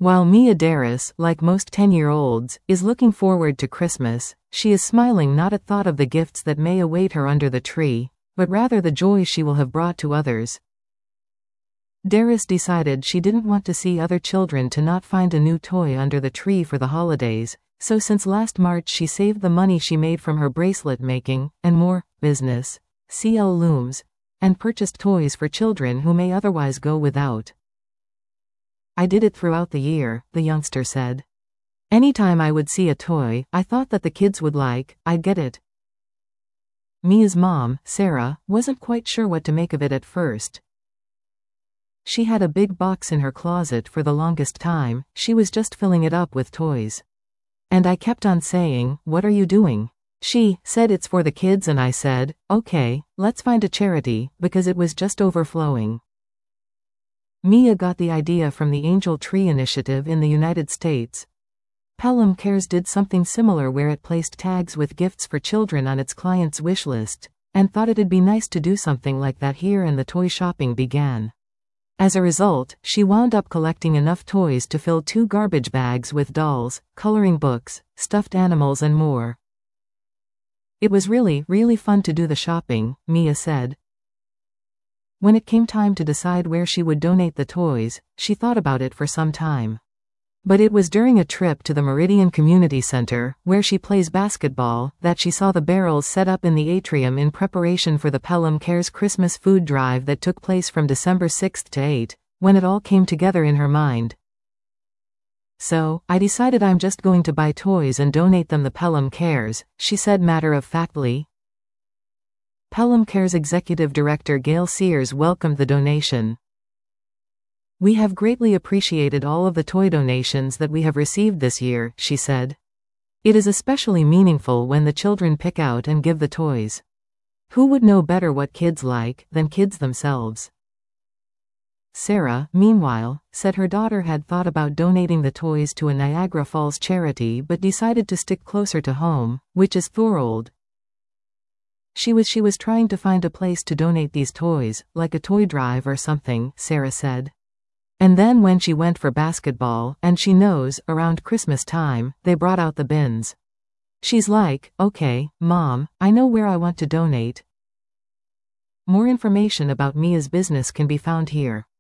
While Mia Darris, like most 10-year-olds, is looking forward to Christmas, she is smiling not at thought of the gifts that may await her under the tree, but rather the joy she will have brought to others. Darris decided she didn't want to see other children to not find a new toy under the tree for the holidays, so since last March she saved the money she made from her bracelet making and more business, CL Looms, and purchased toys for children who may otherwise go without. I did it throughout the year, the youngster said. Anytime I would see a toy I thought that the kids would like, I'd get it. Mia's mom, Sarah, wasn't quite sure what to make of it at first. She had a big box in her closet for the longest time, she was just filling it up with toys. And I kept on saying, "What are you doing?" She said it's for the kids and I said, "Okay, let's find a charity," because it was just overflowing. Mia got the idea from the Angel Tree Initiative in the United States. Pelham Cares did something similar where it placed tags with gifts for children on its clients' wish list, and thought it'd be nice to do something like that here, and the toy shopping began. As a result, she wound up collecting enough toys to fill 2 garbage bags with dolls, coloring books, stuffed animals and more. It was really fun to do the shopping, Mia said. When it came time to decide where she would donate the toys, she thought about it for some time. But it was during a trip to the Meridian Community Center, where she plays basketball, that she saw the barrels set up in the atrium in preparation for the Pelham Cares Christmas food drive that took place from December 6 to 8, when it all came together in her mind. "So, I decided I'm just going to buy toys and donate them to Pelham Cares," she said matter-of-factly. Pelham Cares Executive Director Gail Sears welcomed the donation. "We have greatly appreciated all of the toy donations that we have received this year," she said. "It is especially meaningful when the children pick out and give the toys. Who would know better what kids like than kids themselves?" Sarah, meanwhile, said her daughter had thought about donating the toys to a Niagara Falls charity but decided to stick closer to home, which is Thorold. She was trying to find a place to donate these toys, like a toy drive or something, Sarah said. And then when she went for basketball, and she knows, around Christmas time, they brought out the bins. She's like, "Okay, Mom, I know where I want to donate." More information about Mia's business can be found here.